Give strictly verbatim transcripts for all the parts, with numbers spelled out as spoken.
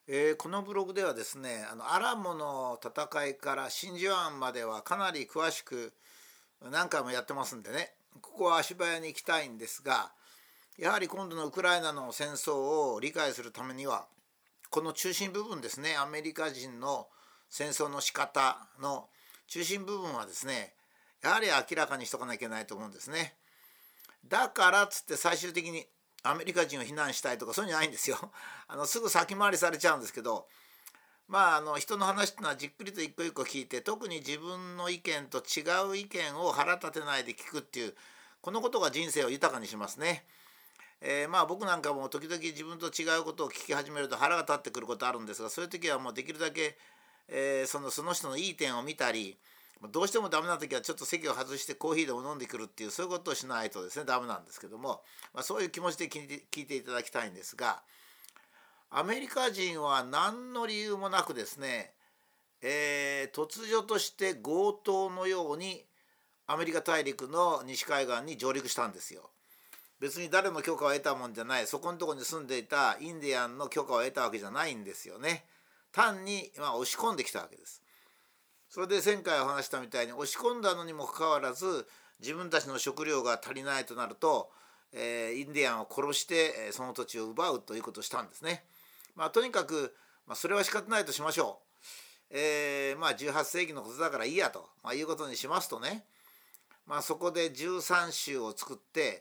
えーこのブログではですね、あのアラモの戦いから真珠湾まではかなり詳しく何回もやってますんでね、ここは足早に行きたいんですが、やはり今度のウクライナの戦争を理解するためには、この中心部分ですね、アメリカ人の戦争の仕方の中心部分はですね、やはり明らかにしとかなきゃいけないと思うんですね。だからっつって最終的にアメリカ人を非難したいとかそういうんじゃないんですよ。あのすぐ先回りされちゃうんですけど、まああの人の話っていうのはじっくりと一個一個聞いて、特に自分の意見と違う意見を腹立てないで聞くっていう、このことが人生を豊かにしますね。えーまあ僕なんかも時々自分と違うことを聞き始めると腹が立ってくることあるんですが、そういう時はもうできるだけ、えーそのその人のいい点を見たり、どうしてもダメな時はちょっと席を外してコーヒーでも飲んでくるっていう、そういうことをしないとですねダメなんですけども、まあ、そういう気持ちで聞いて聞いていただきたいんですが、アメリカ人は何の理由もなくですね、えー突如として強盗のようにアメリカ大陸の西海岸に上陸したんですよ。別に誰の許可を得たもんじゃない、そこのところに住んでいたインディアンの許可を得たわけじゃないんですよね。単に、まあ、押し込んできたわけです。それで前回お話したみたいに、押し込んだのにもかかわらず自分たちの食料が足りないとなると、えーインディアンを殺して、えーその土地を奪うということをしたんですね。まあ、とにかく、まあ、それは仕方ないとしましょう。えーまあ、じゅうはっせいきのことだからいいやと、まあ、いうことにしますとね、まあ、そこでじゅうさん州を作って、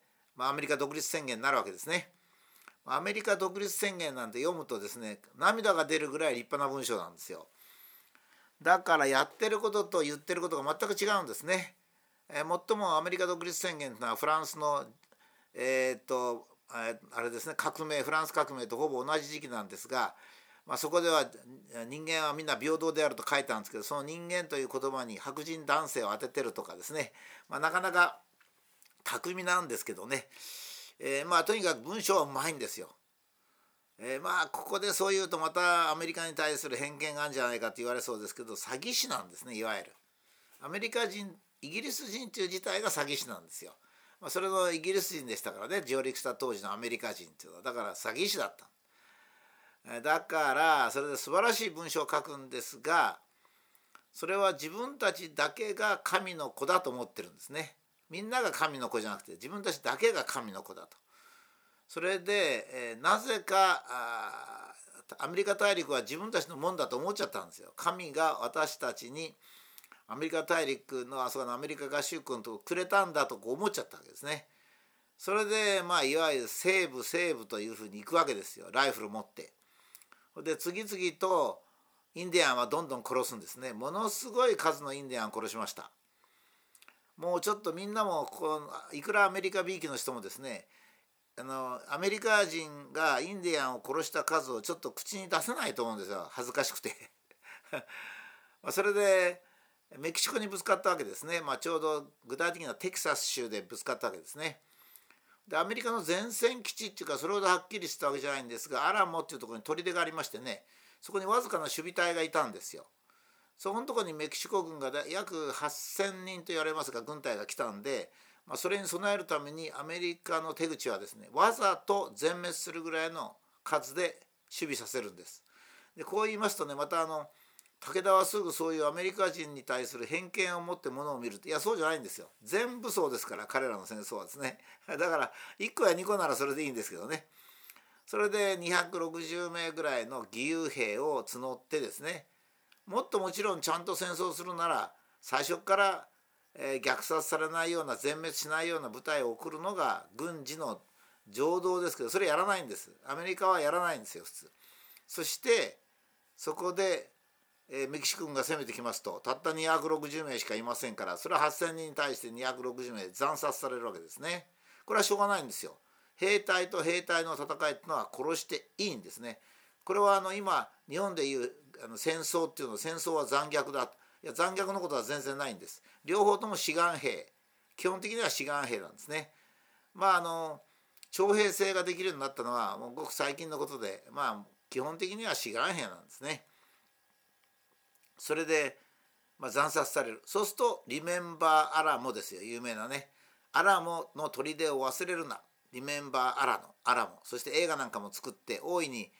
まあ、アメリカ独立宣言になるわけですね。アメリカ独立宣言なんて読むとですね、涙が出るぐらい立派な文章なんですよ。だからやってることと言ってることが全く違うんですね。えー、もっともアメリカ独立宣言というのはフランスの、えーっとあれですね、革命、フランス革命とほぼ同じ時期なんですが、まあ、そこでは人間はみんな平等であると書いたんですけど、その人間という言葉に白人男性を当ててるとかですね、まあ、なかなか巧みなんですけどね、えーまあとにかく文章はうまいんですよ。えーまあここでそう言うとまたアメリカに対する偏見があるんじゃないかと言われそうですけど、詐欺師なんですね、いわゆる。アメリカ人、イギリス人という自体が詐欺師なんですよ。まあ、それのイギリス人でしたからね、上陸した当時のアメリカ人っていうのは、だから詐欺師だった。だからそれで素晴らしい文章を書くんですが、それは自分たちだけが神の子だと思ってるんですね。みんなが神の子じゃなくて自分たちだけが神の子だと。それで、えーなぜかあアメリカ大陸は自分たちのもんだと思っちゃったんですよ。神が私たちにアメリカ大陸のあそこのアメリカ合衆国のとこくれたんだとこう思っちゃったわけですね。それでまあいわゆる西部西部というふうに行くわけですよ、ライフル持って。で次々とインディアンはどんどん殺すんですね。ものすごい数のインディアンを殺しました。もうちょっとみんなもこういくらアメリカびいきの人もですね、あのアメリカ人がインディアンを殺した数をちょっと口に出せないと思うんですよ、恥ずかしくて。それでメキシコにぶつかったわけですね。まあ、ちょうど具体的にはテキサス州でぶつかったわけですね。でアメリカの前線基地っていうか、それほどはっきりしたわけじゃないんですが、アラモっていうところに砦がありましてね、そこにわずかな守備隊がいたんですよ。そこのところにメキシコ軍が約はっせんにんと言われますが軍隊が来たんで、まあ、それに備えるためにアメリカの手口はですね、わざと全滅するぐらいの数で守備させるんです。でこう言いますとね、またあの武田はすぐそういうアメリカ人に対する偏見を持ってものを見ると、いやそうじゃないんですよ。全部そうですから、彼らの戦争はですね。だからいっこやにこならそれでいいんですけどね。それでにひゃくろくじゅうめいぐらいの義勇兵を募ってですね、もっともちろんちゃんと戦争するなら最初から、えー虐殺されないような、全滅しないような部隊を送るのが軍事の常道ですけど、それやらないんです。アメリカはやらないんですよ、普通。そしてそこでえーメキシコ軍が攻めてきますと、たったにひゃくろくじゅうめいしかいませんから、それははっせんにんに対してにひゃくろくじゅうめい惨殺されるわけですね。これはしょうがないんですよ。兵隊と兵隊の戦いっていうのは殺していいんですね。これはあの今日本でいうあの戦争っていうの、戦争は残虐だ、いや残虐のことは全然ないんです。両方とも志願兵、基本的には志願兵なんですね。まああの徴兵制ができるようになったのはもうごく最近のことで、まあ基本的には志願兵なんですね。それで、まあ、惨殺される。そうするとリメンバーアラモですよ、有名なね。アラモの砦を忘れるな、リメンバーアラのアラモ。そして映画なんかも作って大いに、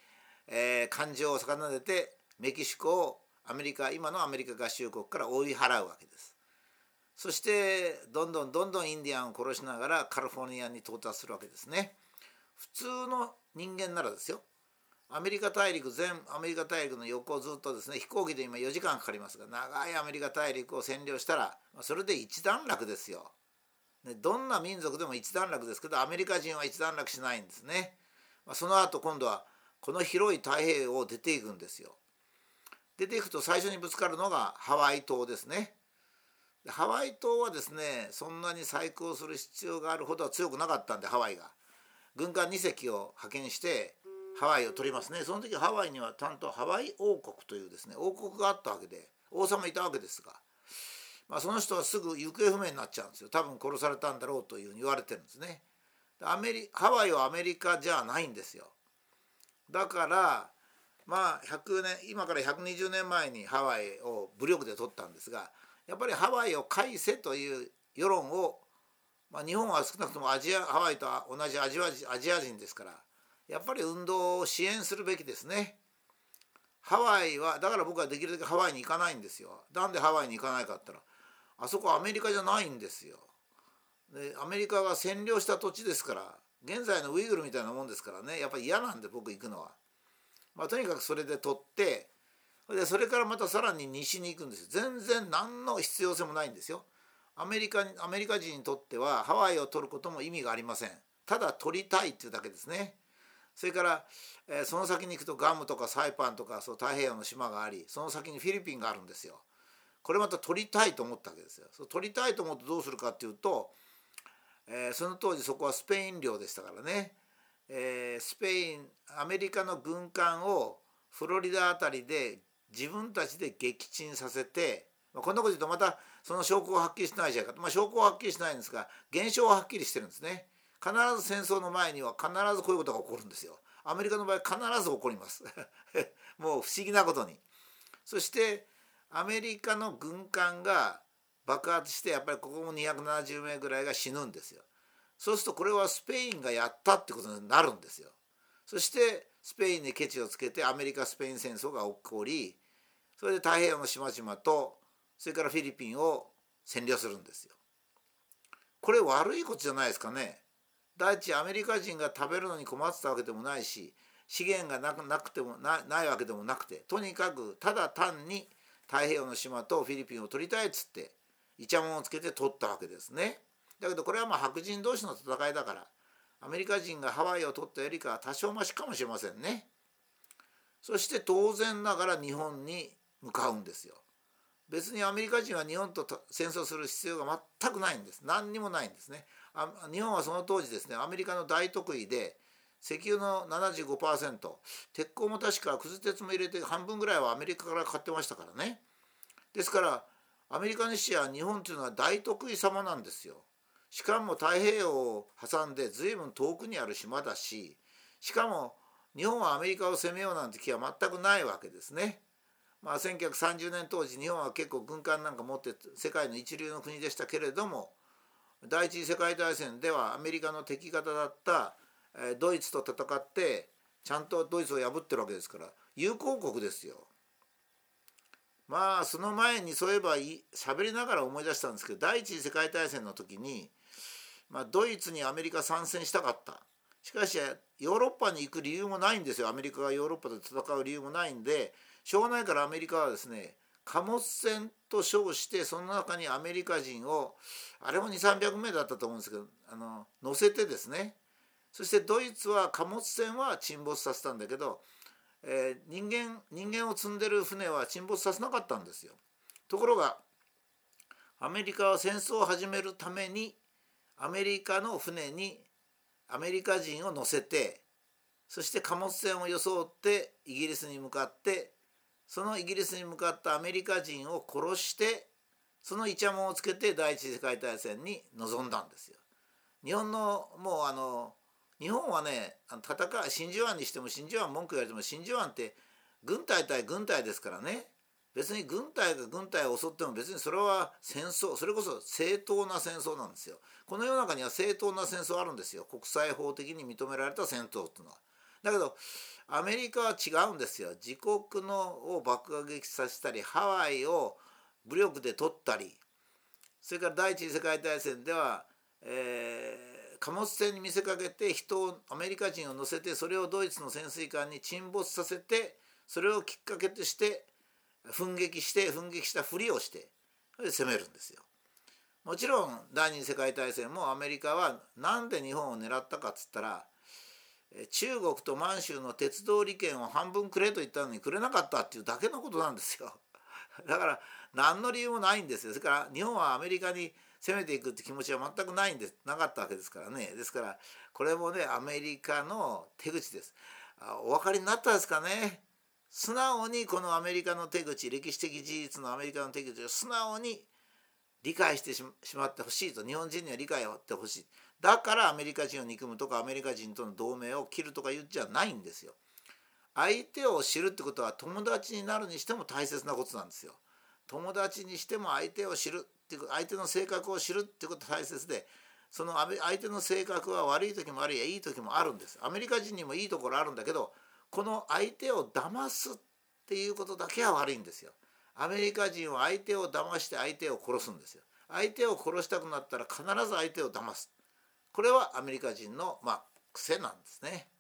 えー、感情を逆なでてメキシコをアメリカ今のアメリカ合衆国から追い払うわけです。そしてどんどんどんどんインディアンを殺しながらカリフォルニアに到達するわけですね。普通の人間ならですよ、アメリカ大陸全アメリカ大陸の横をずっとですね、飛行機で今よじかんかかりますが、長いアメリカ大陸を占領したらそれで一段落ですよ。でどんな民族でも一段落ですけど、アメリカ人は一段落しないんですね。その後今度はこの広い太平洋を出ていくんですよ。出ていくと最初にぶつかるのがハワイ島ですね。ハワイ島はですね、そんなに再興する必要があるほどは強くなかったんで、ハワイが軍艦に隻を派遣してハワイを取りますね。その時ハワイにはちゃんとハワイ王国というですね王国があったわけで、王様いたわけですが、まあ、その人はすぐ行方不明になっちゃうんですよ。多分殺されたんだろうというふうに言われてるんですね。アメリハワイはアメリカじゃないんですよ。だからまあひゃくねん今からひゃくにじゅうねんまえにハワイを武力で取ったんですが、やっぱりハワイを返せという世論を、まあ、日本は少なくともアジアハワイと同じアジアアジア人ですから、やっぱり運動を支援するべきですね。ハワイはだから僕はできるだけハワイに行かないんですよ。なんでハワイに行かないかって言ったら、あそこアメリカじゃないんですよ。でアメリカが占領した土地ですから、現在のウイグルみたいなもんですからね、やっぱり嫌なんで僕行くのは。まあ、とにかくそれで取ってでそれからまたさらに西に行くんですよ。全然何の必要性もないんですよ。アメリカアメリカ人にとってはハワイを取ることも意味がありません。ただ取りたいっていうだけですね。それから、えー、その先に行くとガムとかサイパンとかそう太平洋の島があり、その先にフィリピンがあるんですよ。これまた取りたいと思ったわけですよ。そう取りたいと思ってどうするかっていうと、えー、その当時そこはスペイン領でしたからね、えー、スペインアメリカの軍艦をフロリダあたりで自分たちで撃沈させて、まあ、こんなこと言うとまたその証拠ははっきりしないじゃないか、まあ、証拠ははっきりしないんですが現象ははっきりしてるんですね。必ず戦争の前には必ずこういうことが起こるんですよ。アメリカの場合必ず起こりますもう不思議なことに。そしてアメリカの軍艦が爆発してやっぱりここもにひゃくななじゅうめいぐらいが死ぬんですよ。そうするとこれはスペインがやったってことになるんですよ。そしてスペインにケチをつけてアメリカ・スペイン戦争が起こり、それで太平洋の島々とそれからフィリピンを占領するんですよ。これ悪いことじゃないですかね。第一アメリカ人が食べるのに困ってたわけでもないし、資源がなくなくても な, ないわけでもなくて、とにかくただ単に太平洋の島とフィリピンを取りたいっつってイチャモンをつけて取ったわけですね。だけどこれはまあ白人同士の戦いだから、アメリカ人がハワイを取ったよりかは多少マシかもしれませんね。そして当然ながら日本に向かうんですよ。別にアメリカ人は日本と戦争する必要が全くないんです。何にもないんですね。日本はその当時ですね、アメリカの大得意で石油の ななじゅうごパーセント、 鉄鋼も確かくず鉄も入れて半分ぐらいはアメリカから買ってましたからね。ですからアメリカにしや日本というのは大得意様なんですよ。しかも太平洋を挟んで随分遠くにある島だし、しかも日本はアメリカを攻めようなんて気は全くないわけですね。まあ、せんきゅうひゃくさんじゅうねん当時日本は結構軍艦なんか持って世界の一流の国でしたけれども、第一次世界大戦ではアメリカの敵方だったドイツと戦ってちゃんとドイツを破ってるわけですから友好国ですよ。まあその前にそういえば喋りながら思い出したんですけど、第一次世界大戦の時に、まあ、ドイツにアメリカ参戦したかった。しかしヨーロッパに行く理由もないんですよ。アメリカがヨーロッパで戦う理由もないんで、しょうがないからアメリカはですね、貨物船と称してその中にアメリカ人をあれもにせんさんびゃくめいだったと思うんですけど、あの乗せてですね、そしてドイツは貨物船は沈没させたんだけど、えー、人間人間を積んでる船は沈没させなかったんですよ。ところがアメリカは戦争を始めるためにアメリカの船にアメリカ人を乗せて、そして貨物船を装ってイギリスに向かって、そのイギリスに向かったアメリカ人を殺して、そのイチャモンをつけて第一次世界大戦に臨んだんですよ。日本のもうあの日本はね、戦い真珠湾にしても真珠湾文句言われても真珠湾って軍隊対軍隊ですからね。別に軍隊が軍隊を襲っても別にそれは戦争、それこそ正当な戦争なんですよ。この世の中には正当な戦争あるんですよ。国際法的に認められた戦闘っていうのは。 だけどアメリカは違うんですよ。自国のを爆撃させたり、ハワイを武力で取ったり、それから第一次世界大戦では、えー、貨物船に見せかけて人をアメリカ人を乗せて、それをドイツの潜水艦に沈没させて、それをきっかけとして奮撃して奮撃したふりをして、それで攻めるんですよ。もちろん第二次世界大戦もアメリカは何で日本を狙ったかっつったら、中国と満州の鉄道利権を半分くれと言ったのにくれなかったっていうだけのことなんですよ。だから何の理由もないんですよ。それから日本はアメリカに攻めていくって気持ちは全くないんですなかったわけですからね。ですからこれもね、アメリカの手口です。お分かりになったですかね。素直にこのアメリカの手口、歴史的事実のアメリカの手口を素直に理解してしまってほしいと、日本人には理解をってほしい。だからアメリカ人を憎むとかアメリカ人との同盟を切るとか言っちゃないんですよ。相手を知るってことは友達になるにしても大切なことなんですよ。友達にしても相手を知るっていう、相手の性格を知るってことが大切で、その相手の性格は悪い時もあるいはいい時もあるんです。アメリカ人にもいいところあるんだけど、この相手を騙すっていうことだけは悪いんですよ。アメリカ人は相手を騙して相手を殺すんですよ。相手を殺したくなったら必ず相手を騙す。これはアメリカ人のまあ癖なんですね。